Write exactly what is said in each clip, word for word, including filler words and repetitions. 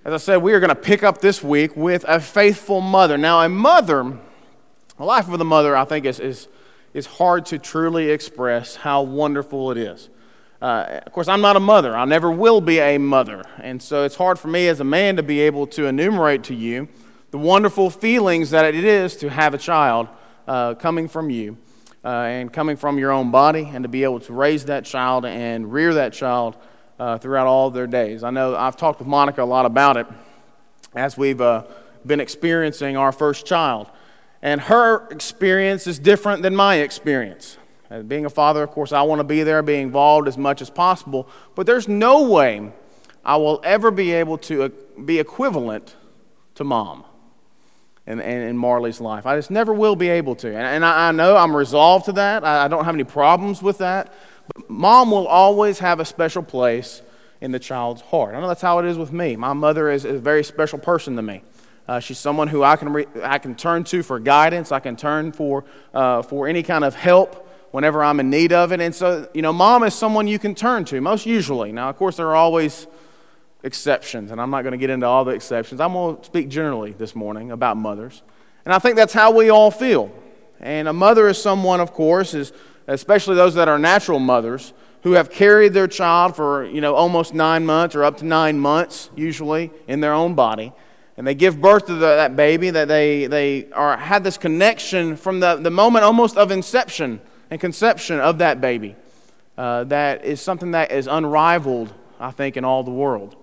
As I said, we are going to pick up this week with a faithful mother. Now, a mother, the life of the mother, I think is is, is hard to truly express how wonderful it is. Uh, of course, I'm not a mother. I never will be a mother. And so it's hard for me as a man to be able to enumerate to you the wonderful feelings that it is to have a child uh, coming from you uh, and coming from your own body, and to be able to raise that child and rear that child uh, throughout all of their days. I know I've talked with Monica a lot about it as we've uh, been experiencing our first child. And her experience is different than my experience. As being a father, of course, I want to be there, be involved as much as possible, but there's no way I will ever be able to uh, be equivalent to Mom in, in, in Marley's life. I just never will be able to. And, and I, I know I'm resolved to that. I, I don't have any problems with that. But Mom will always have a special place in the child's heart. I know that's how it is with me. My mother is, is a very special person to me. Uh, she's someone who I can re- I can turn to for guidance. I can turn for uh, for any kind of help whenever I'm in need of it. And so, you know, Mom is someone you can turn to, most usually. Now, of course, there are always exceptions, and I'm not going to get into all the exceptions. I'm going to speak generally this morning about mothers. And I think that's how we all feel. And a mother is someone, of course, is especially those that are natural mothers, who have carried their child for, you know, almost nine months or up to nine months, usually, in their own body. And they give birth to the, that baby, that they, they are had this connection from the, the moment almost of inception and conception of that baby. Uh, that is something that is unrivaled, I think, in all the world.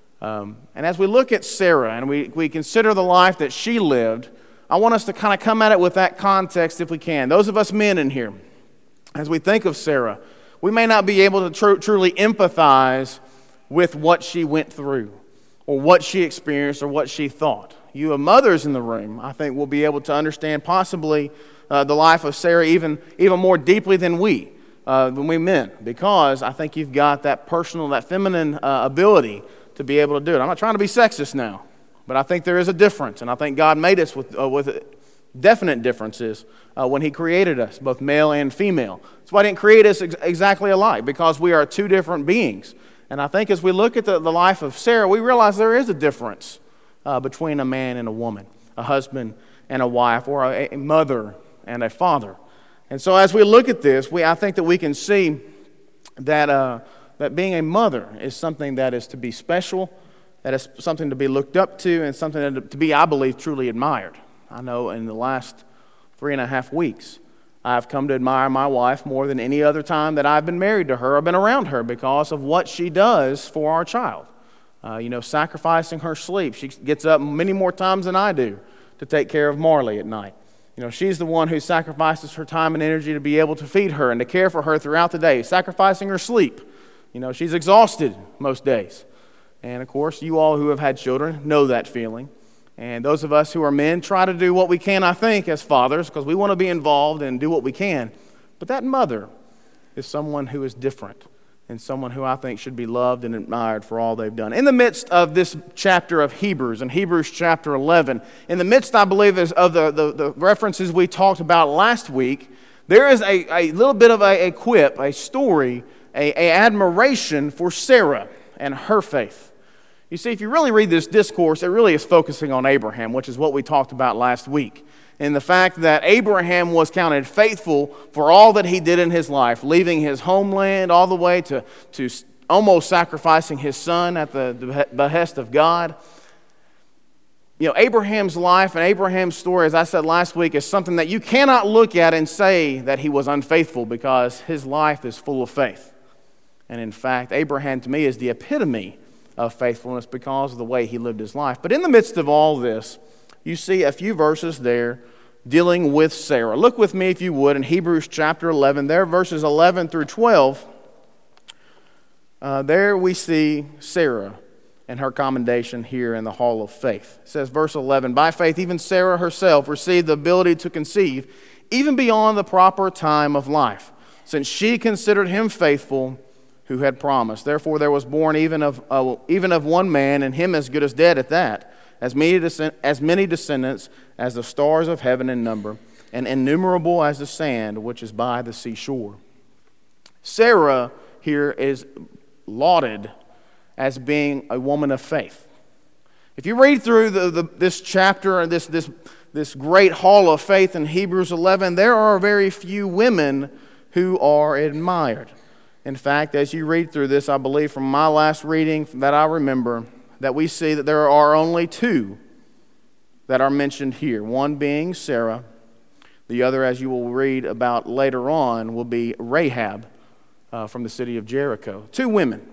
Um, and as we look at Sarah and we, we consider the life that she lived, I want us to kind of come at it with that context if we can. Those of us men in here, as we think of Sarah, we may not be able to tr- truly empathize with what she went through or what she experienced or what she thought. You uh, mothers in the room, I think, will be able to understand possibly uh, the life of Sarah even, even more deeply than we, uh, than we men, because I think you've got that personal, that feminine uh, ability to be able to do it. I'm not trying to be sexist now, but I think there is a difference, and I think God made us with uh, with definite differences uh, when He created us, both male and female. That's why He didn't create us ex- exactly alike, because we are two different beings. And I think as we look at the, the life of Sarah, we realize there is a difference uh, between a man and a woman, a husband and a wife, or a, a mother and a father. And so as we look at this, we I think that we can see that uh, that being a mother is something that is to be special, that is something to be looked up to, and something that to be, I believe, truly admired. I know in the last three and a half weeks, I've come to admire my wife more than any other time that I've been married to her or been around her, because of what she does for our child. Uh, you know, sacrificing her sleep. She gets up many more times than I do to take care of Marley at night. You know, she's the one who sacrifices her time and energy to be able to feed her and to care for her throughout the day, sacrificing her sleep. You know, she's exhausted most days. And of course, you all who have had children know that feeling. And those of us who are men try to do what we can, I think, as fathers, because we want to be involved and do what we can. But that mother is someone who is different, and someone who I think should be loved and admired for all they've done. In the midst of this chapter of Hebrews, in Hebrews chapter eleven, in the midst, I believe, of the, the, the references we talked about last week, there is a, a little bit of a, a quip, a story, a, a admiration for Sarah and her faith. You see, if you really read this discourse, it really is focusing on Abraham, which is what we talked about last week. And the fact that Abraham was counted faithful for all that he did in his life, leaving his homeland all the way to, to almost sacrificing his son at the behest of God. You know, Abraham's life and Abraham's story, as I said last week, is something that you cannot look at and say that he was unfaithful, because his life is full of faith. And in fact, Abraham to me is the epitome of faithfulness because of the way he lived his life. But in the midst of all this, you see a few verses there dealing with Sarah. Look with me, if you would, in Hebrews chapter eleven. There, verses eleven through twelve. Uh, there we see Sarah and her commendation here in the hall of faith. It says, verse eleven, "By faith even Sarah herself received the ability to conceive, even beyond the proper time of life, since she considered him faithful who had promised. Therefore there was born even of uh, even of one man, and him as good as dead at that, as many, descend- as many descendants as the stars of heaven in number, and innumerable as the sand which is by the seashore." Sarah here is lauded as being a woman of faith. If you read through the, the, this chapter and this, this, this great hall of faith in Hebrews eleven, there are very few women who are admired. In fact, as you read through this, I believe from my last reading that I remember, that we see that there are only two that are mentioned here. One being Sarah. The other, as you will read about later on, will be Rahab uh, from the city of Jericho. Two women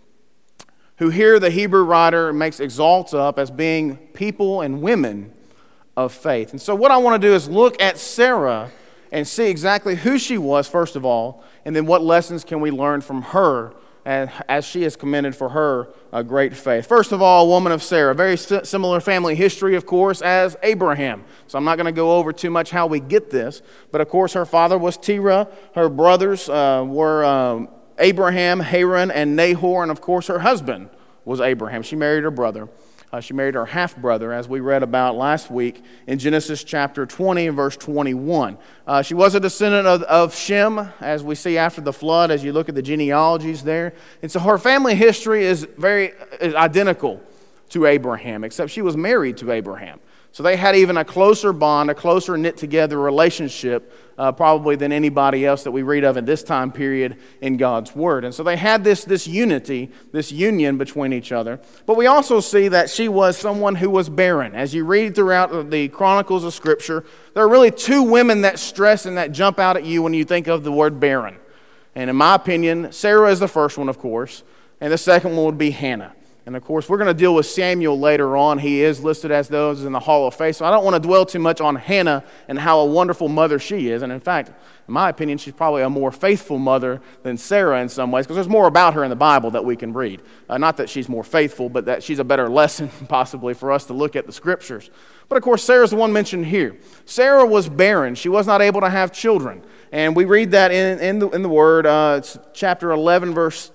who here the Hebrew writer makes exalts up as being people and women of faith. And so what I want to do is look at Sarah and see exactly who she was, first of all, and then what lessons can we learn from her as, as she is commended for her uh, great faith. First of all, a woman of Sarah, very similar family history, of course, as Abraham. So I'm not going to go over too much how we get this, but of course her father was Terah, her brothers uh, were um, Abraham, Haran, and Nahor, and of course her husband was Abraham. She married her brother. Uh, she married her half-brother, as we read about last week in Genesis chapter twenty and verse twenty-one. Uh, she was a descendant of, of Shem, as we see after the flood, as you look at the genealogies there. And so her family history is very is identical to Abraham, except she was married to Abraham. So they had even a closer bond, a closer knit-together relationship, uh, probably than anybody else that we read of in this time period in God's Word. And so they had this, this unity, this union between each other. But we also see that she was someone who was barren. As you read throughout the Chronicles of Scripture, there are really two women that stress and that jump out at you when you think of the word barren. And in my opinion, Sarah is the first one, of course, and the second one would be Hannah. And of course, we're going to deal with Samuel later on. He is listed as those in the Hall of Faith. So I don't want to dwell too much on Hannah and how a wonderful mother she is. And in fact, in my opinion, she's probably a more faithful mother than Sarah in some ways, because there's more about her in the Bible that we can read. Uh, not that she's more faithful, but that she's a better lesson possibly for us to look at the Scriptures. But of course, Sarah's the one mentioned here. Sarah was barren. She was not able to have children. And we read that in, in, the, in the Word. Uh, it's chapter eleven, verse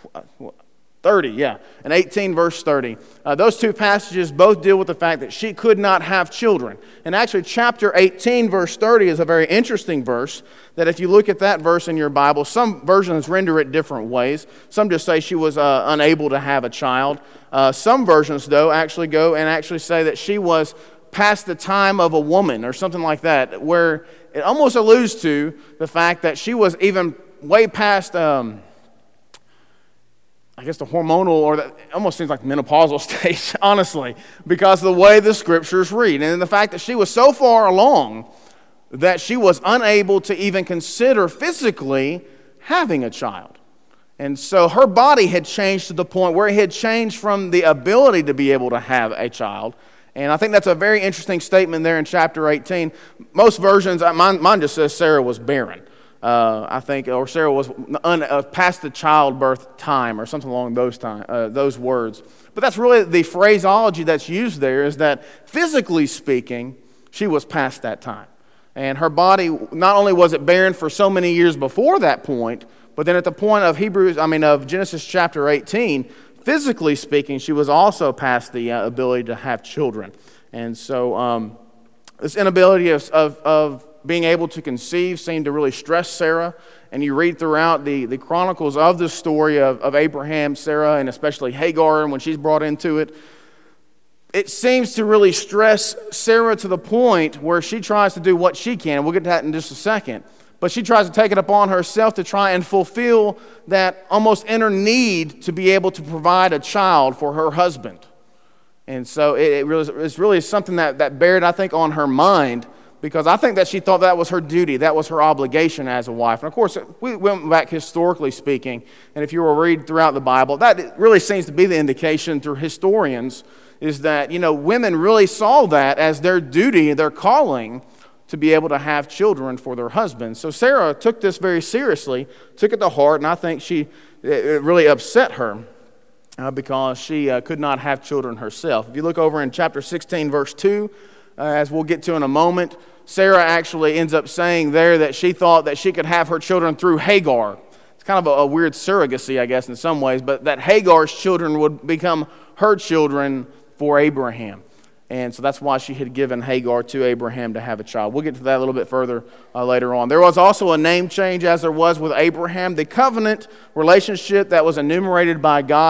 thirty, yeah, and eighteen, verse thirty. Uh, those two passages both deal with the fact that she could not have children. And actually, chapter eighteen, verse thirty is a very interesting verse that if you look at that verse in your Bible, some versions render it different ways. Some just say she was uh, unable to have a child. Uh, some versions, though, actually go and actually say that she was past the time of a woman or something like that, where it almost alludes to the fact that she was even way past... Um, I guess the hormonal, or that almost seems like the menopausal stage, honestly, because of the way the Scriptures read. And the fact that she was so far along that she was unable to even consider physically having a child. And so her body had changed to the point where it had changed from the ability to be able to have a child. And I think that's a very interesting statement there in chapter eighteen. Most versions, mine, mine just says Sarah was barren. Uh, I think, or Sarah was un, uh, past the childbirth time, or something along those time, uh, those words. But that's really the phraseology that's used there, is that physically speaking, she was past that time. And her body, not only was it barren for so many years before that point, but then at the point of Hebrews, I mean of Genesis chapter eighteen, physically speaking, she was also past the uh, ability to have children. And so um, this inability of, of, of being able to conceive seemed to really stress Sarah. And you read throughout the, the chronicles of the story of, of Abraham, Sarah, and especially Hagar, and when she's brought into it, it seems to really stress Sarah to the point where she tries to do what she can. And we'll get to that in just a second. But she tries to take it upon herself to try and fulfill that almost inner need to be able to provide a child for her husband. And so it, it really, it's really something that, that bared, I think, on her mind, because I think that she thought that was her duty, that was her obligation as a wife. And of course, we went back historically speaking, and if you were to read throughout the Bible, that really seems to be the indication through historians, is that, you know, women really saw that as their duty, their calling, to be able to have children for their husbands. So Sarah took this very seriously, took it to heart, and I think she it really upset her uh, because she uh, could not have children herself. If you look over in chapter sixteen, verse two, uh, as we'll get to in a moment, Sarah actually ends up saying there that she thought that she could have her children through Hagar. It's kind of a, a weird surrogacy, I guess, in some ways, but that Hagar's children would become her children for Abraham. And so that's why she had given Hagar to Abraham to have a child. We'll get to that a little bit further uh, later on. There was also a name change, as there was with Abraham. The covenant relationship that was enumerated by God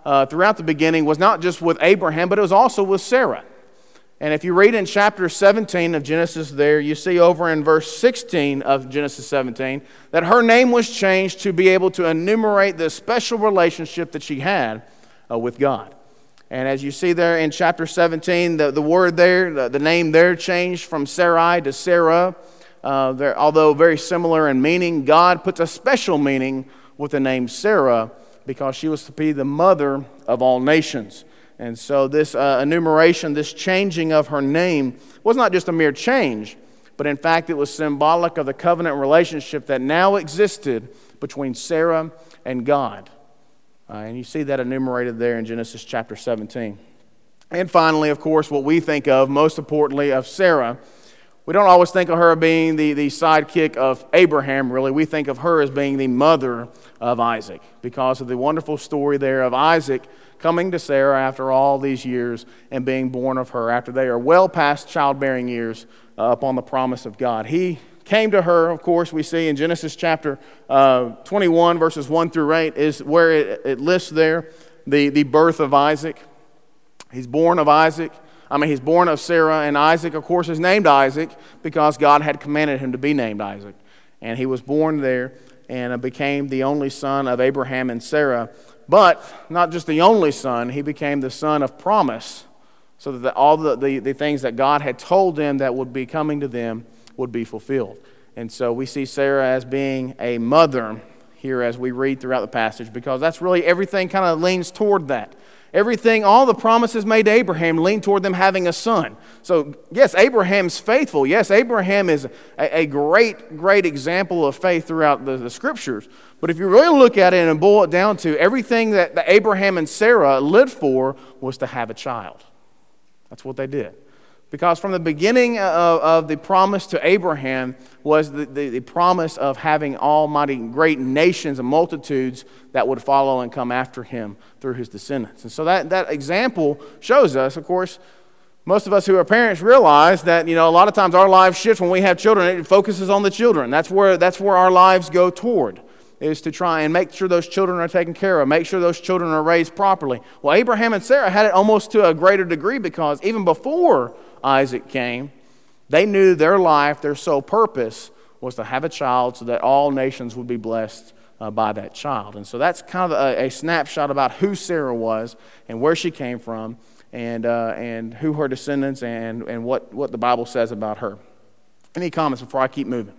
uh, throughout the beginning was not just with Abraham, but it was also with Sarah. And if you read in chapter seventeen of Genesis there, you see over in verse sixteen of Genesis seventeen that her name was changed to be able to enumerate the special relationship that she had uh, with God. And as you see there in chapter seventeen, the, the word there, the, the name there changed from Sarai to Sarah. Uh, although very similar in meaning, God puts a special meaning with the name Sarah because she was to be the mother of all nations. And so this uh, enumeration, this changing of her name was not just a mere change, but in fact it was symbolic of the covenant relationship that now existed between Sarah and God. Uh, and you see that enumerated there in Genesis chapter seventeen. And finally, of course, what we think of, most importantly, of Sarah. We don't always think of her being the, the sidekick of Abraham, really. We think of her as being the mother of Isaac because of the wonderful story there of Isaac coming to Sarah after all these years and being born of her after they are well past childbearing years uh, upon the promise of God. He came to her, of course, we see in Genesis chapter uh, twenty-one, verses one through eight, is where it, it lists there the, the birth of Isaac. He's born of Isaac. I mean, he's born of Sarah, and Isaac, of course, is named Isaac because God had commanded him to be named Isaac. And he was born there and became the only son of Abraham and Sarah. But not just the only son, he became the son of promise, so that the, all the, the, the things that God had told them that would be coming to them would be fulfilled. And so we see Sarah as being a mother here as we read throughout the passage, because that's really everything kind of leans toward that. Everything, all the promises made to Abraham lean toward them having a son. So, yes, Abraham's faithful. Yes, Abraham is a, a great, great example of faith throughout the, the Scriptures. But if you really look at it and boil it down to everything that, that Abraham and Sarah lived for was to have a child. That's what they did. Because from the beginning of, of the promise to Abraham was the, the, the promise of having almighty great nations and multitudes that would follow and come after him through his descendants. And so that, that example shows us, of course, most of us who are parents realize that, you know, a lot of times our lives shift when we have children. It focuses on the children. That's where, that's where our lives go toward, is to try and make sure those children are taken care of, make sure those children are raised properly. Well, Abraham and Sarah had it almost to a greater degree because even before Isaac came, they knew their life, their sole purpose was to have a child so that all nations would be blessed uh, by that child. And so that's kind of a, a snapshot about who Sarah was and where she came from and uh, and who her descendants and, and what, what the Bible says about her. Any comments before I keep moving?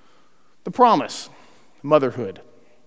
The promise, motherhood.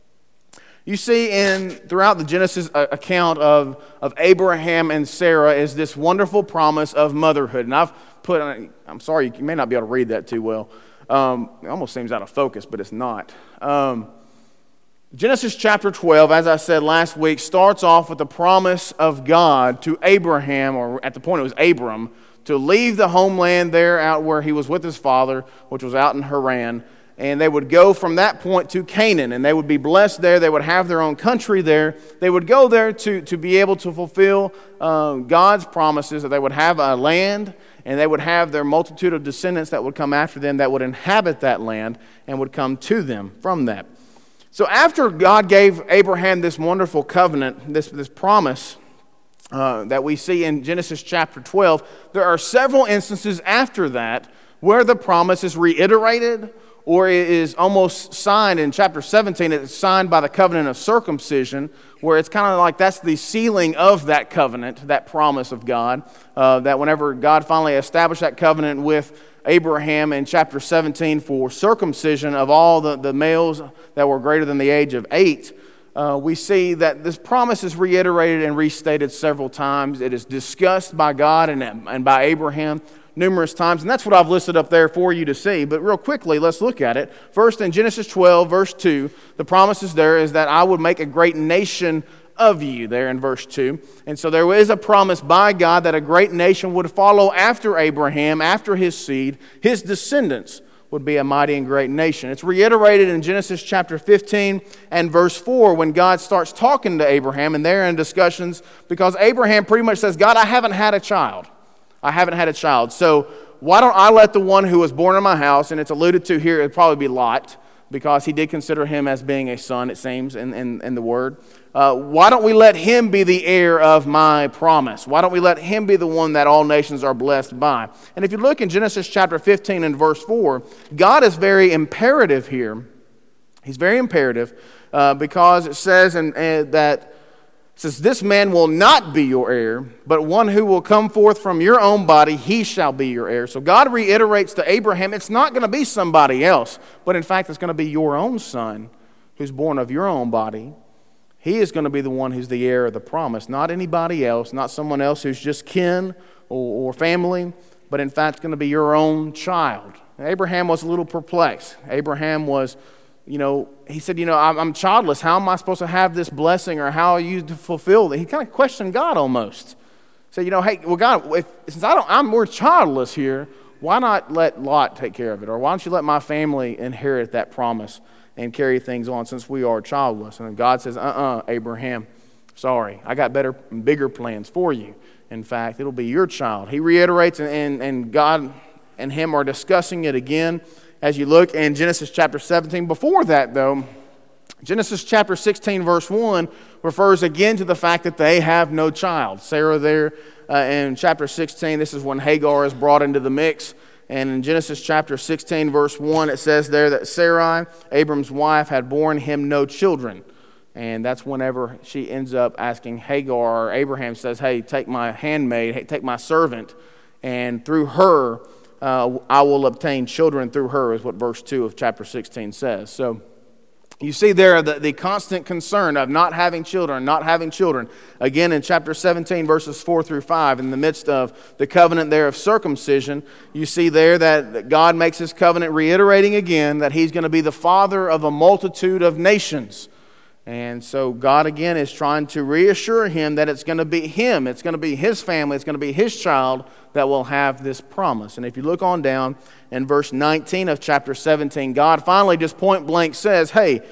You see in throughout the Genesis account of, of Abraham and Sarah is this wonderful promise of motherhood. And I've put, I'm sorry, you may not be able to read that too well. Um, it almost seems out of focus, but it's not. Um, Genesis chapter twelve, as I said last week, starts off with the promise of God to Abraham, or at the point it was Abram, to leave the homeland there out where he was with his father, which was out in Haran. And they would go from that point to Canaan, and they would be blessed there. They would have their own country there. They would go there to, to be able to fulfill uh, God's promises, that they would have a land, and they would have their multitude of descendants that would come after them that would inhabit that land and would come to them from that. So after God gave Abraham this wonderful covenant, this, this promise uh, that we see in Genesis chapter twelve, there are several instances after that where the promise is reiterated, or it is almost signed. In chapter seventeen, it's signed by the covenant of circumcision, where it's kind of like that's the sealing of that covenant, that promise of God, uh, that whenever God finally established that covenant with Abraham in chapter seventeen for circumcision of all the, the males that were greater than the age of eight, uh, we see that this promise is reiterated and restated several times. It is discussed by God and, and by Abraham numerous times, and that's what I've listed up there for you to see. But real quickly, let's look at it. First, in Genesis twelve, verse two, the promises there is that I would make a great nation of you, there in verse two. And so there is a promise by God that a great nation would follow after Abraham, after his seed, his descendants would be a mighty and great nation. It's reiterated in Genesis chapter fifteen and verse four when God starts talking to Abraham, and they're in discussions because Abraham pretty much says, God, I haven't had a child. I haven't had a child. So why don't I let the one who was born in my house, and it's alluded to here, it'd probably be Lot, because he did consider him as being a son, it seems, in, in, in the word. Uh, why don't we let him be the heir of my promise? Why don't we let him be the one that all nations are blessed by? And if you look in Genesis chapter fifteen and verse four, God is very imperative here. He's very imperative uh, because it says in, uh, that it says, this man will not be your heir, but one who will come forth from your own body, he shall be your heir. So God reiterates to Abraham, it's not going to be somebody else, but in fact it's going to be your own son who's born of your own body. He is going to be the one who's the heir of the promise, not anybody else, not someone else who's just kin or, or family, but in fact it's going to be your own child. And Abraham was a little perplexed. Abraham was You know, he said, you know, I'm, I'm childless. How am I supposed to have this blessing, or how are you to fulfill it? He kind of questioned God almost. Said, you know, hey, well, God, if, since I don't, I'm we're childless here, why not let Lot take care of it? Or why don't you let my family inherit that promise and carry things on since we are childless? And God says, uh-uh, Abraham, sorry, I got better, bigger plans for you. In fact, it'll be your child. He reiterates, and, and, and God and him are discussing it again. As you look in Genesis chapter seventeen, before that though, Genesis chapter sixteen verse one refers again to the fact that they have no child. Sarah there uh, in chapter sixteen, this is when Hagar is brought into the mix. And in Genesis chapter sixteen verse one, it says there that Sarai, Abram's wife, had borne him no children. And that's whenever she ends up asking Hagar, or Abraham says, hey, take my handmaid, hey, take my servant, and through her, Uh, I will obtain children through her, is what verse two of chapter sixteen says. So you see there the, the constant concern of not having children, not having children. Again, in chapter seventeen, verses four through five, in the midst of the covenant there of circumcision, you see there that God makes his covenant, reiterating again that he's going to be the father of a multitude of nations. And so God again is trying to reassure him that it's going to be him, it's going to be his family, it's going to be his child that will have this promise. And if you look on down in verse nineteen of chapter seventeen, God finally just point blank says, hey,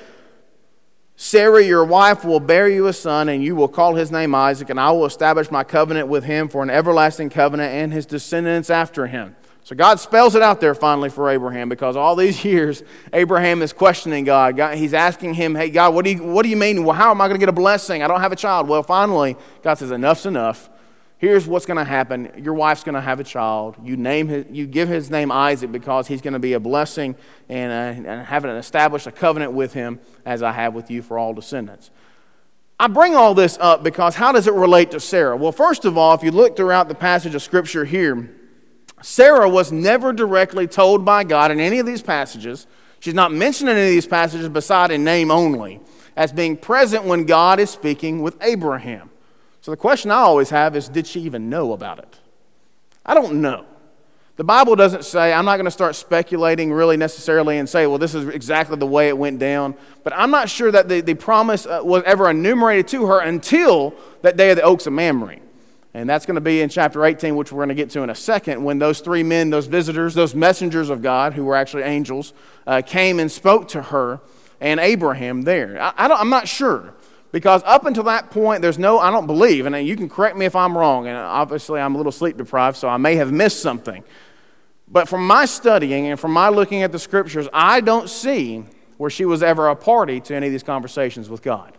Sarah, your wife, will bear you a son, and you will call his name Isaac, and I will establish my covenant with him for an everlasting covenant and his descendants after him. So God spells it out there finally for Abraham, because all these years Abraham is questioning God. God he's asking him, hey, God, what do you, what do you mean? Well, how am I going to get a blessing? I don't have a child. Well, finally, God says, enough's enough. Here's what's going to happen. Your wife's going to have a child. You name his, you give his name Isaac, because he's going to be a blessing, and, uh, and having established a covenant with him as I have with you for all descendants. I bring all this up because how does it relate to Sarah? Well, first of all, if you look throughout the passage of Scripture here, Sarah was never directly told by God in any of these passages. She's not mentioned in any of these passages beside in name only, as being present when God is speaking with Abraham. So the question I always have is, did she even know about it? I don't know. The Bible doesn't say, I'm not going to start speculating really necessarily and say, well, this is exactly the way it went down. But I'm not sure that the, the promise uh, was ever enumerated to her until that day of the Oaks of Mamre. And that's going to be in chapter eighteen, which we're going to get to in a second, when those three men, those visitors, those messengers of God, who were actually angels, uh, came and spoke to her and Abraham there. I, I don't, I'm not sure. Because up until that point, there's no, I don't believe, and you can correct me if I'm wrong, and obviously I'm a little sleep deprived, so I may have missed something. But from my studying and from my looking at the Scriptures, I don't see where she was ever a party to any of these conversations with God.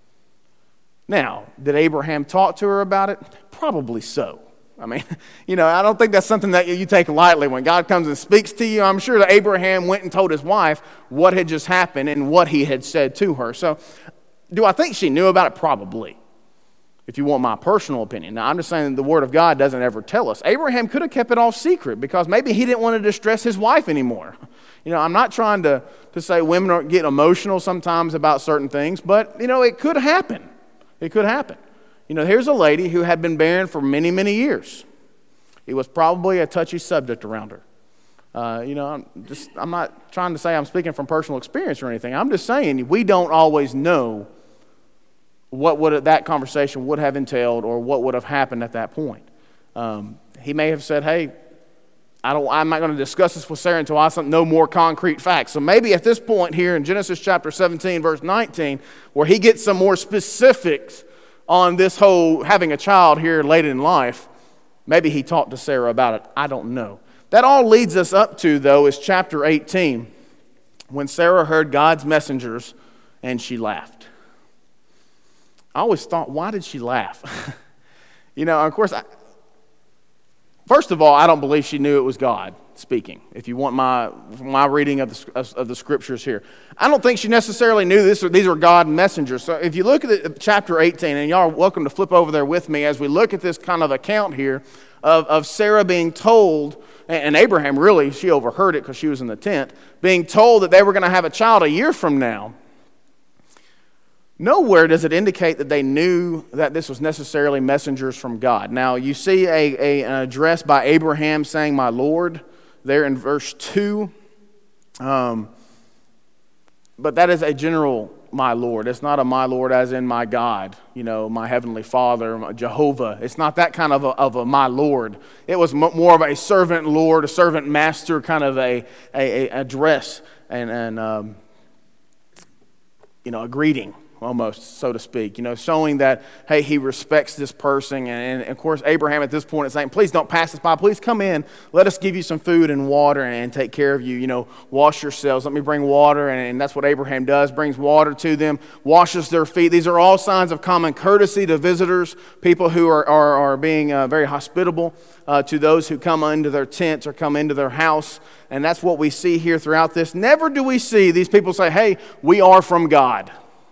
Now, did Abraham talk to her about it? Probably so. I mean, you know, I don't think that's something that you take lightly. When God comes and speaks to you, I'm sure that Abraham went and told his wife what had just happened and what he had said to her. So, do I think she knew about it? Probably, if you want my personal opinion. Now, I'm just saying the Word of God doesn't ever tell us. Abraham could have kept it all secret because maybe he didn't want to distress his wife anymore. You know, I'm not trying to, to say women are get emotional sometimes about certain things, but, you know, it could happen. It could happen. You know, here's a lady who had been barren for many, many years. It was probably a touchy subject around her. Uh, you know, I'm just I'm not trying to say I'm speaking from personal experience or anything. I'm just saying we don't always know what would that conversation would have entailed or what would have happened at that point. Um, he may have said, hey, I don't, I'm not going to discuss this with Sarah until I know more concrete facts. So maybe at this point here in Genesis chapter seventeen, verse nineteen, where he gets some more specifics on this whole having a child here late in life, maybe he talked to Sarah about it. I don't know. That all leads us up to, though, is chapter eighteen. when Sarah heard God's messengers and she laughed. I always thought, why did she laugh? you know, of course, I, first of all, I don't believe she knew it was God speaking, if you want my my reading of the, of, of the scriptures here. I don't think she necessarily knew this or these were God messengers. So if you look at the, chapter eighteen, and y'all are welcome to flip over there with me as we look at this kind of account here of, of Sarah being told, and Abraham really, she overheard it because she was in the tent, being told that they were going to have a child a year from now. Nowhere does it indicate that they knew that this was necessarily messengers from God. Now, you see a, a, an address by Abraham saying, "My Lord," there in verse two. Um, but that is a general "my Lord." It's not a "my Lord" as in my God, you know, my heavenly Father, Jehovah. It's not that kind of a, of a "my Lord." It was m- more of a servant Lord, a servant master kind of a, a, a address and, and um, you know, a greeting. Almost, so to speak, you know, showing that, hey, he respects this person. And, and of course, Abraham at this point is saying, please don't pass us by. Please come in. Let us give you some food and water and take care of you. You know, wash yourselves. Let me bring water. And, and that's what Abraham does, brings water to them, washes their feet. These are all signs of common courtesy to visitors, people who are, are, are being uh, very hospitable uh, to those who come into their tents or come into their house. And that's what we see here throughout this. Never do we see these people say, hey, we are from God.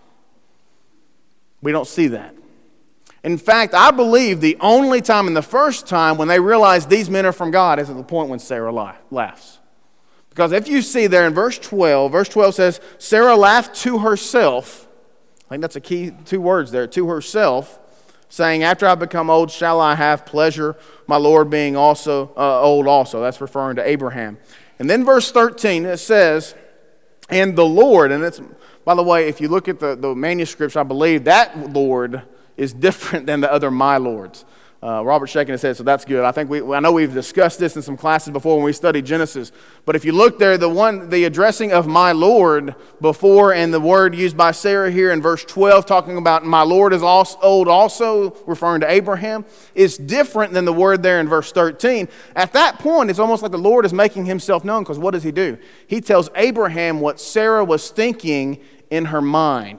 We don't see that. In fact, I believe the only time and the first time when they realize these men are from God is at the point when Sarah laughs. Because if you see there in verse twelve, verse twelve says, Sarah laughed to herself. I think that's a key two words there, to herself, saying, after I become old, shall I have pleasure, my Lord being also uh, old also. That's referring to Abraham. And then verse thirteen, it says, and the Lord, and it's, by the way, if you look at the, the manuscripts, I believe that Lord is different than the other my Lords. Uh, Robert's shaking his head, so that's good. I think we, I know we've discussed this in some classes before when we studied Genesis. But if you look there, the one, the addressing of my Lord before, and the word used by Sarah here in verse twelve, talking about my Lord is also old, also referring to Abraham, is different than the word there in verse thirteen. At that point, it's almost like the Lord is making himself known, because what does he do? He tells Abraham what Sarah was thinking in her mind.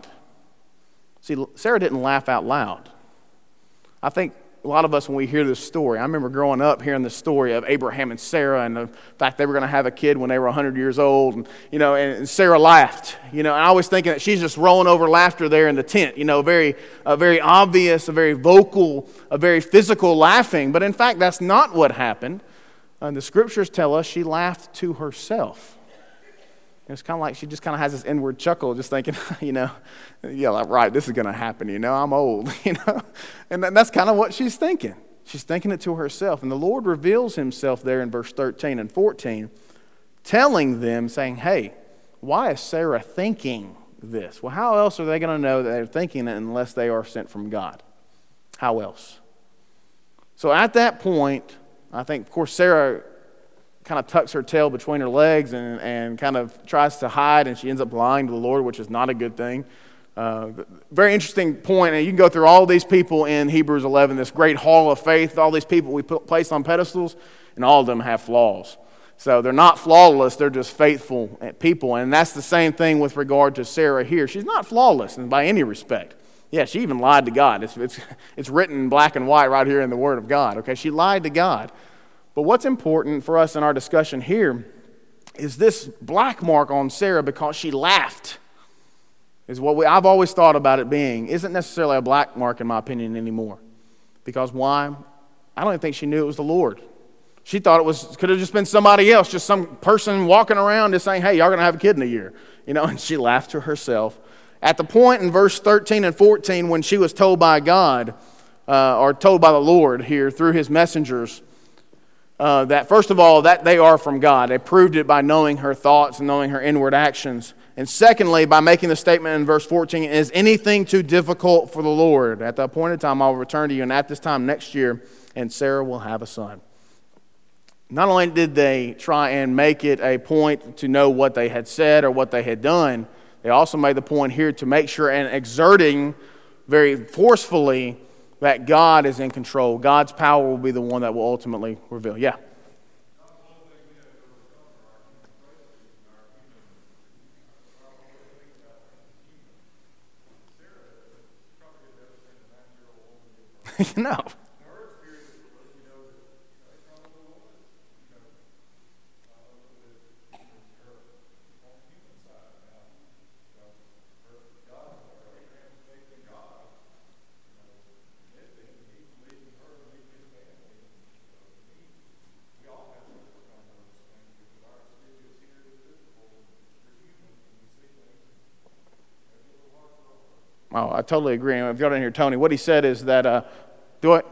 See, Sarah didn't laugh out loud. I think a lot of us, when we hear this story, I remember growing up hearing the story of Abraham and Sarah, and the fact they were going to have a kid when they were one hundred years old, and you know, and Sarah laughed. You know, and I was thinking that she's just rolling over laughter there in the tent. You know, very, a very obvious, a very vocal, a very physical laughing. But in fact, that's not what happened. Uh, the scriptures tell us she laughed to herself. It's kind of like she just kind of has this inward chuckle, just thinking, you know, yeah, like, right, this is going to happen, you know, I'm old, you know. And that's kind of what she's thinking. She's thinking it to herself. And the Lord reveals himself there in verse thirteen and fourteen, telling them, saying, hey, why is Sarah thinking this? Well, how else are they going to know that they're thinking it unless they are sent from God? How else? So at that point, I think, of course, Sarah kind of tucks her tail between her legs and, and kind of tries to hide, and she ends up lying to the Lord, which is not a good thing. Uh, very interesting point, and you can go through all these people in Hebrews eleven, this great hall of faith, all these people we put, place on pedestals, and all of them have flaws. So they're not flawless, they're just faithful people, and that's the same thing with regard to Sarah here. She's not flawless by any respect. Yeah, she even lied to God. It's, it's, it's written in black and white right here in the Word of God. Okay, she lied to God. But what's important for us in our discussion here is this black mark on Sarah because she laughed. Is what we, I've always thought about it being. Isn't necessarily a black mark in my opinion anymore. Because why? I don't even think she knew it was the Lord. She thought it was could have just been somebody else, just some person walking around just saying, hey, y'all going to have a kid in a year. You know, and she laughed to herself. At the point in verse thirteen and fourteen when she was told by God, uh, or told by the Lord here through his messengers, Uh, that first of all, that they are from God. They proved it by knowing her thoughts and knowing her inward actions. And secondly, by making the statement in verse fourteen, is anything too difficult for the Lord? At the appointed time, I will return to you, and at this time next year, and Sarah will have a son. Not only did they try and make it a point to know what they had said or what they had done, they also made the point here to make sure and exerting very forcefully that God is in control. God's power will be the one that will ultimately reveal. Yeah. no. Oh, I totally agree. If y'all didn't hear Tony, what he said is that, uh, do it?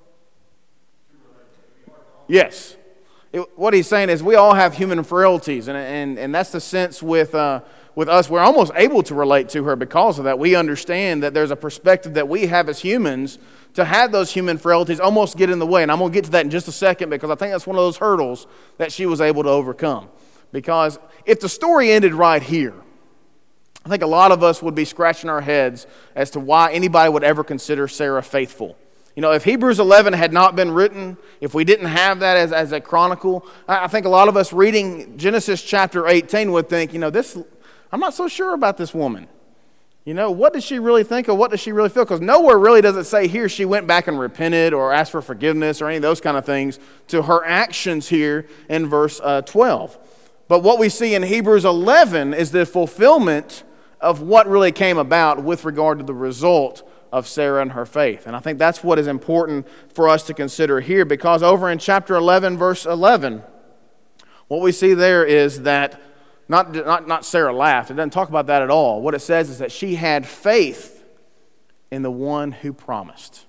Yes. It, what he's saying is we all have human frailties, and and, and that's the sense with uh, with us. We're almost able to relate to her because of that. We understand that there's a perspective that we have as humans to have those human frailties almost get in the way. And I'm going to get to that in just a second because I think that's one of those hurdles that she was able to overcome. Because if the story ended right here, I think a lot of us would be scratching our heads as to why anybody would ever consider Sarah faithful. You know, if Hebrews eleven had not been written, if we didn't have that as, as a chronicle, I think a lot of us reading Genesis chapter eighteen would think, you know, this, I'm not so sure about this woman. You know, what does she really think or what does she really feel? Because nowhere really does it say here she went back and repented or asked for forgiveness or any of those kind of things to her actions here in verse uh, twelve. But what we see in Hebrews eleven is the fulfillment of what really came about with regard to the result of Sarah and her faith. And I think that's what is important for us to consider here, because over in chapter eleven, verse eleven, what we see there is that not, not, not Sarah laughed. It doesn't talk about that at all. What it says is that she had faith in the one who promised.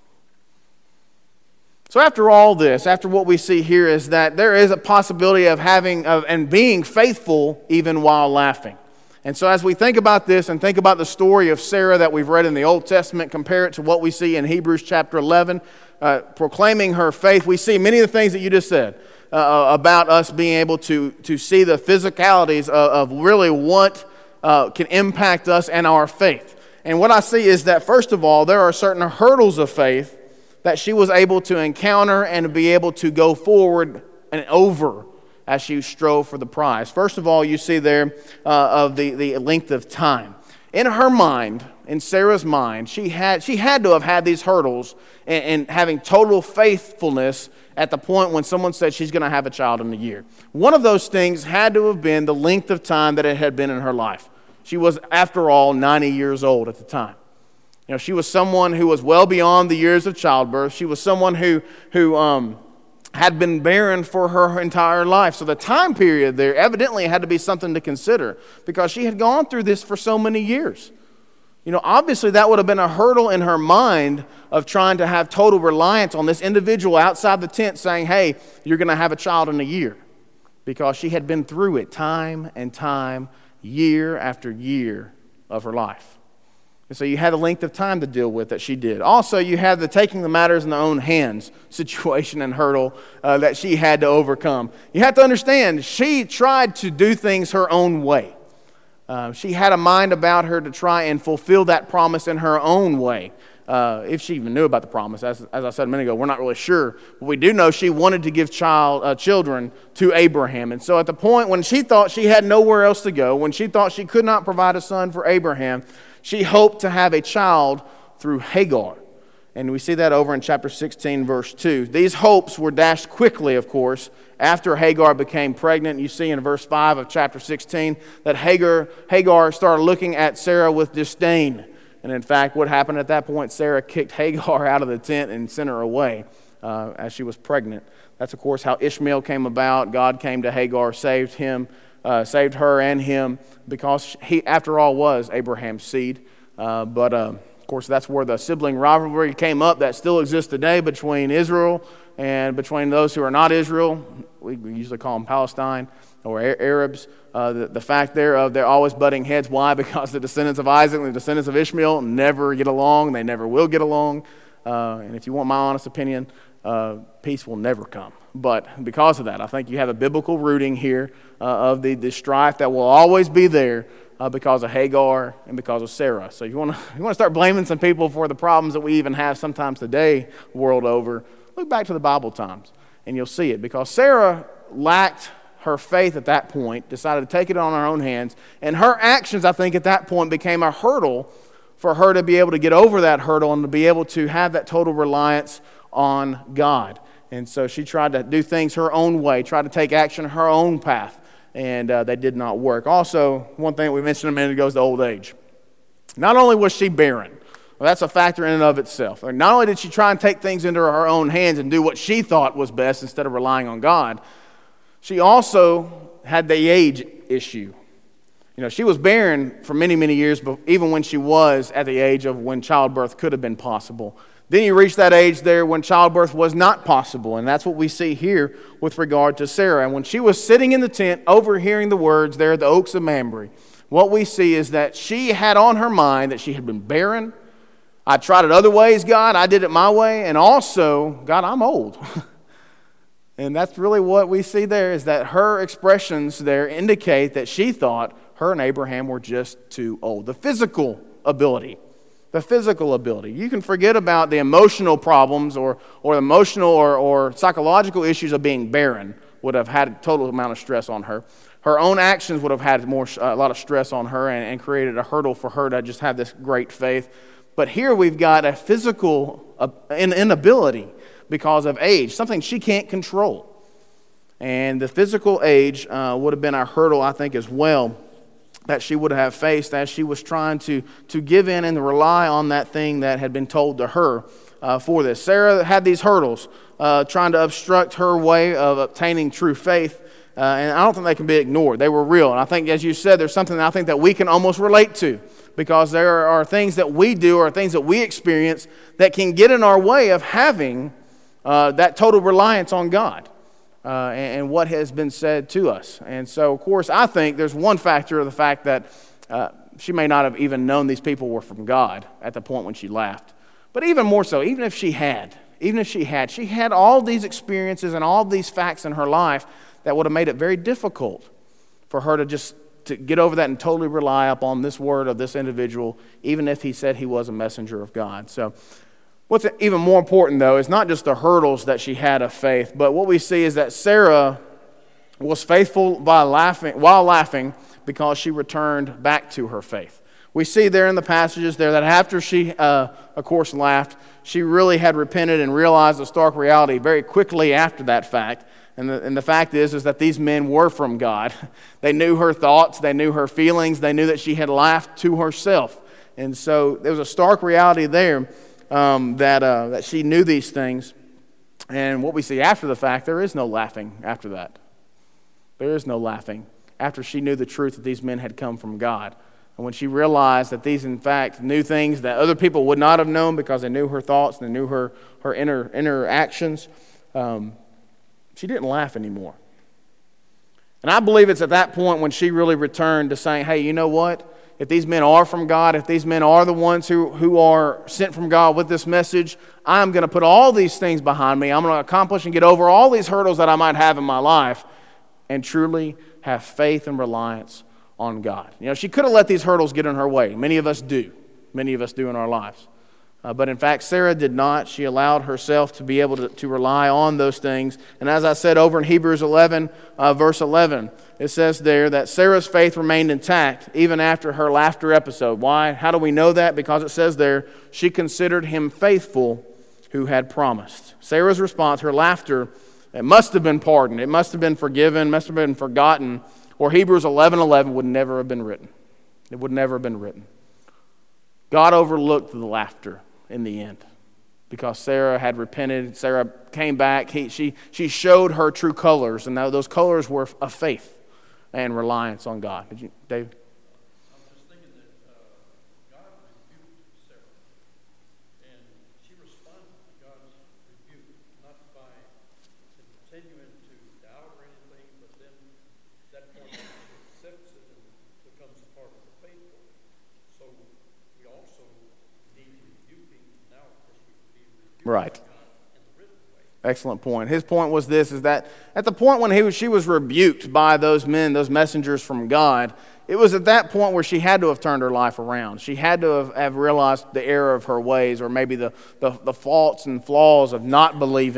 So after all this, after what we see here is that there is a possibility of having of, and being faithful even while laughing. And so as we think about this and think about the story of Sarah that we've read in the Old Testament, compare it to what we see in Hebrews chapter eleven, uh, proclaiming her faith, we see many of the things that you just said uh, about us being able to, to see the physicalities of, of really what uh, can impact us and our faith. And what I see is that, first of all, there are certain hurdles of faith that she was able to encounter and be able to go forward and over as she strove for the prize. First of all, you see there uh, of the, the length of time. In her mind, in Sarah's mind, she had she had to have had these hurdles and, and having total faithfulness at the point when someone said she's going to have a child in a year. One of those things had to have been the length of time that it had been in her life. She was, after all, ninety years old at the time. You know, she was someone who was well beyond the years of childbirth. She was someone who who um, had been barren for her entire life. So the time period there evidently had to be something to consider because she had gone through this for so many years. You know, obviously that would have been a hurdle in her mind of trying to have total reliance on this individual outside the tent saying, hey, you're going to have a child in a year, because she had been through it time and time, year after year of her life. And so you had a length of time to deal with that she did. Also, you had the taking the matters in their own hands situation and hurdle uh, that she had to overcome. You have to understand, she tried to do things her own way. Uh, she had a mind about her to try and fulfill that promise in her own way. Uh, if she even knew about the promise, as, as I said a minute ago, we're not really sure. But we do know she wanted to give child uh, children to Abraham. And so at the point when she thought she had nowhere else to go, when she thought she could not provide a son for Abraham, she hoped to have a child through Hagar. And we see that over in chapter sixteen, verse two. These hopes were dashed quickly, of course, after Hagar became pregnant. You see in verse five of chapter sixteen that Hagar, Hagar started looking at Sarah with disdain. And in fact, what happened at that point, Sarah kicked Hagar out of the tent and sent her away uh, as she was pregnant. That's, of course, how Ishmael came about. God came to Hagar, saved him. Uh, saved her and him because he, after all, was Abraham's seed. Uh, but, uh, of course, that's where the sibling rivalry came up that still exists today between Israel and between those who are not Israel. We, we usually call them Palestine or Arabs. Uh, the, the fact thereof, they're always butting heads. Why? Because the descendants of Isaac and the descendants of Ishmael never get along. They never will get along. Uh, and if you want my honest opinion, uh, peace will never come. But because of that, I think you have a biblical rooting here uh, of the, the strife that will always be there uh, because of Hagar and because of Sarah. So you want to you want to start blaming some people for the problems that we even have sometimes today, world over. Look back to the Bible times, and you'll see it. Because Sarah lacked her faith at that point, decided to take it on her own hands, and her actions, I think, at that point became a hurdle for her to be able to get over that hurdle and to be able to have that total reliance on God. And so she tried to do things her own way, tried to take action her own path, and uh, they did not work. Also, one thing we mentioned a minute ago is the old age. Not only was she barren, well, that's a factor in and of itself. Not only did she try and take things into her own hands and do what she thought was best instead of relying on God, she also had the age issue. You know, she was barren for many, many years, but even when she was at the age of when childbirth could have been possible. Then you reach that age there when childbirth was not possible, and that's what we see here with regard to Sarah. And when she was sitting in the tent overhearing the words there at the Oaks of Mamre, what we see is that she had on her mind that she had been barren. I tried it other ways, God. I did it my way. And also, God, I'm old. And that's really what we see there, is that her expressions there indicate that she thought her and Abraham were just too old. The physical ability. The physical ability. You can forget about the emotional problems or, or emotional or, or psychological issues of being barren would have had a total amount of stress on her. Her own actions would have had more, a lot of stress on her and, and created a hurdle for her to just have this great faith. But here we've got a physical inability because of age, something she can't control. And the physical age uh, would have been a hurdle, I think, as well, that she would have faced as she was trying to, to give in and rely on that thing that had been told to her uh, for this. Sarah had these hurdles uh, trying to obstruct her way of obtaining true faith, uh, and I don't think they can be ignored. They were real, and I think, as you said, there's something that I think that we can almost relate to, because there are things that we do or things that we experience that can get in our way of having uh, that total reliance on God. Uh, and, and what has been said to us. And so, of course, I think there's one factor of the fact that uh, she may not have even known these people were from God at the point when she laughed. But even more so, even if she had, even if she had, she had all these experiences and all these facts in her life that would have made it very difficult for her to just to get over that and totally rely upon this word of this individual, even if he said he was a messenger of God. So, what's even more important, though, is not just the hurdles that she had of faith, but what we see is that Sarah was faithful by laughing, while laughing because she returned back to her faith. We see there in the passages there that after she, uh, of course, laughed, she really had repented and realized the stark reality very quickly after that fact. And the, and the fact is, is that these men were from God. They knew her thoughts, they knew her feelings, they knew that she had laughed to herself. And so there was a stark reality there. Um, that uh, that she knew these things. And what we see after the fact, there is no laughing after that. There is no laughing after she knew the truth that these men had come from God. And when she realized that these, in fact, knew things that other people would not have known because they knew her thoughts and they knew her, her inner, inner actions, um, she didn't laugh anymore. And I believe it's at that point when she really returned to saying, hey, you know what? If these men are from God, if these men are the ones who, who are sent from God with this message, I'm going to put all these things behind me. I'm going to accomplish and get over all these hurdles that I might have in my life and truly have faith and reliance on God. You know, she could have let these hurdles get in her way. Many of us do. Many of us do in our lives. Uh, but in fact, Sarah did not. She allowed herself to be able to, to rely on those things. And as I said over in Hebrews eleven, uh, verse eleven, it says there that Sarah's faith remained intact even after her laughter episode. Why? How do we know that? Because it says there, she considered him faithful who had promised. Sarah's response, her laughter, it must have been pardoned. It must have been forgiven, must have been forgotten, or Hebrews eleven eleven would never have been written. It would never have been written. God overlooked the laughter in the end because Sarah had repented. Sarah came back. He, she, she showed her true colors, and those colors were of faith and reliance on God. Did you, Dave? I'm just thinking that uh, God rebuked Sarah, and she responded to God's rebuke, not by continuing to doubt or anything, but then at that point she accepts it and becomes a part of the faithful. So we also need rebuking now because we be rebuked Right. by God in the written way. Excellent point. His point was this, is that at the point when he was, she was rebuked by those men, those messengers from God, it was at that point where she had to have turned her life around. She had to have, have realized the error of her ways, or maybe the, the, the faults and flaws of not believing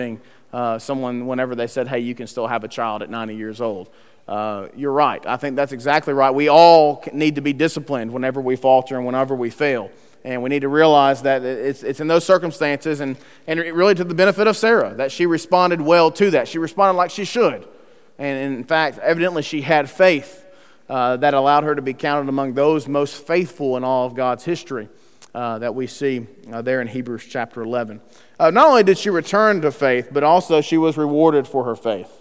uh, someone whenever they said, hey, you can still have a child at ninety years old. Uh, you're right. I think that's exactly right. We all need to be disciplined whenever we falter and whenever we fail. And we need to realize that it's it's in those circumstances and, and really to the benefit of Sarah that she responded well to that. She responded like she should. And in fact, evidently she had faith uh, that allowed her to be counted among those most faithful in all of God's history uh, that we see uh, there in Hebrews chapter eleven. Uh, not only did she return to faith, but also she was rewarded for her faith.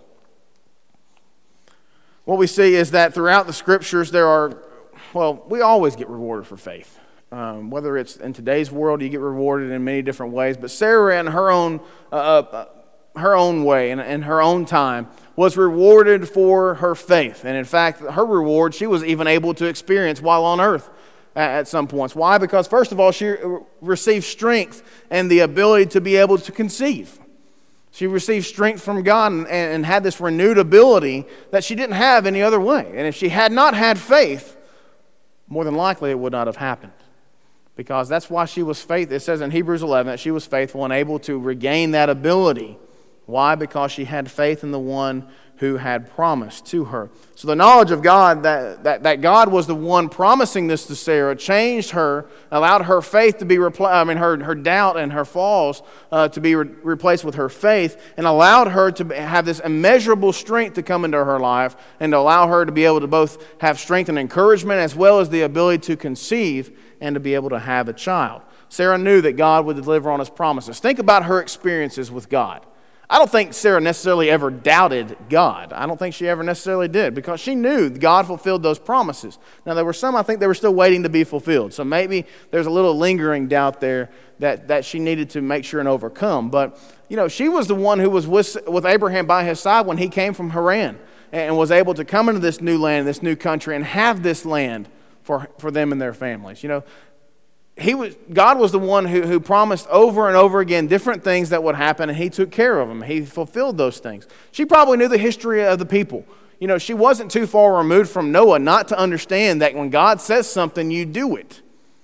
What we see is that throughout the Scriptures there are, well, we always get rewarded for faith. Um, whether it's in today's world, you get rewarded in many different ways. But Sarah, in her own uh, uh, her own way and in, in her own time, was rewarded for her faith. And in fact, her reward she was even able to experience while on earth at, at some points. Why? Because first of all, she received strength and the ability to be able to conceive. She received strength from God and, and had this renewed ability that she didn't have any other way. And if she had not had faith, more than likely it would not have happened. Because that's why she was faithful. It says in Hebrews eleven that she was faithful and able to regain that ability. Why? Because she had faith in the one who had promised to her. So the knowledge of God, that, that, that God was the one promising this to Sarah, changed her, allowed her faith to be replaced, I mean her, her doubt and her falls uh, to be re- replaced with her faith, and allowed her to have this immeasurable strength to come into her life, and to allow her to be able to both have strength and encouragement, as well as the ability to conceive and to be able to have a child. Sarah knew that God would deliver on His promises. Think about her experiences with God. I don't think Sarah necessarily ever doubted God. I don't think she ever necessarily did, because she knew God fulfilled those promises. Now, there were some, I think, they were still waiting to be fulfilled. So maybe there's a little lingering doubt there that, that she needed to make sure and overcome. But, you know, she was the one who was with, with Abraham by his side when he came from Haran and was able to come into this new land, this new country, and have this land for, for them and their families. You know, He was, God was the one who, who promised over and over again different things that would happen, and He took care of them. He fulfilled those things. She probably knew the history of the people. You know, she wasn't too far removed from Noah not to understand that when God says something, you do it.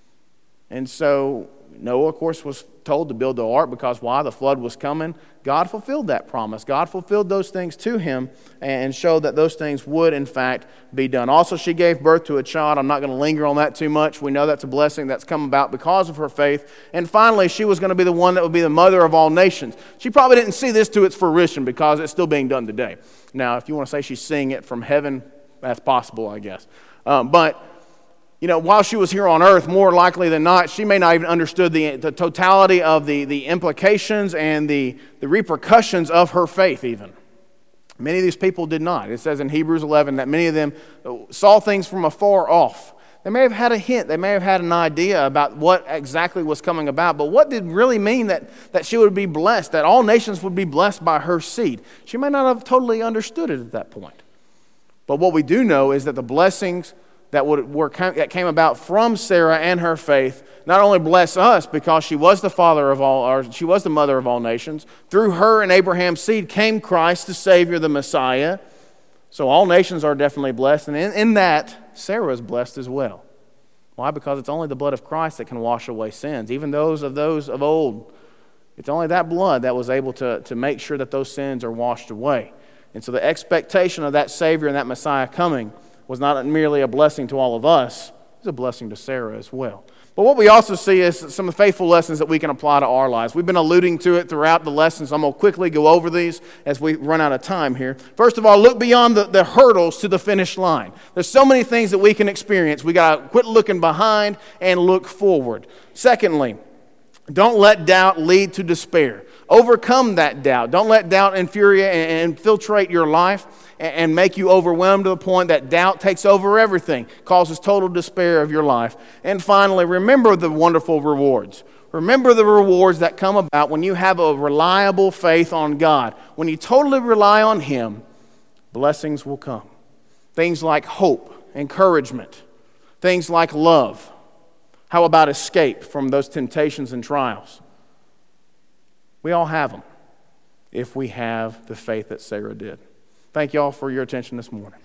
And so Noah, of course, was told to build the ark because why? The flood was coming. God fulfilled that promise. God fulfilled those things to him and showed that those things would, in fact, be done. Also, she gave birth to a child. I'm not going to linger on that too much. We know that's a blessing that's come about because of her faith. And finally, she was going to be the one that would be the mother of all nations. She probably didn't see this to its fruition because it's still being done today. Now, if you want to say she's seeing it from heaven, that's possible, I guess. Um, but You know, while she was here on earth, more likely than not, she may not even understood the, the totality of the, the implications and the, the repercussions of her faith even. Many of these people did not. It says in Hebrews eleven that many of them saw things from afar off. They may have had a hint. They may have had an idea about what exactly was coming about. But what did really mean that, that she would be blessed, that all nations would be blessed by her seed? She may not have totally understood it at that point. But what we do know is that the blessings that would were that came about from Sarah and her faith not only bless us because she was the father of all, or she was the mother of all nations. Through her and Abraham's seed came Christ, the Savior, the Messiah. So all nations are definitely blessed, and in, in that Sarah is blessed as well. Why? Because it's only the blood of Christ that can wash away sins, even those of those of old. It's only that blood that was able to, to make sure that those sins are washed away. And so the expectation of that Savior and that Messiah coming was not merely a blessing to all of us, it was a blessing to Sarah as well. But what we also see is some faithful lessons that we can apply to our lives. We've been alluding to it throughout the lessons. I'm going to quickly go over these as we run out of time here. First of all, look beyond the, the hurdles to the finish line. There's so many things that we can experience. We got to quit looking behind and look forward. Secondly, don't let doubt lead to despair. Overcome that doubt. Don't let doubt infuriate and infiltrate your life and make you overwhelmed to the point that doubt takes over everything, causes total despair of your life. And finally, remember the wonderful rewards. Remember the rewards that come about when you have a reliable faith on God. When you totally rely on Him, blessings will come. Things like hope, encouragement, things like love. How about escape from those temptations and trials? We all have them if we have the faith that Sarah did. Thank you all for your attention this morning.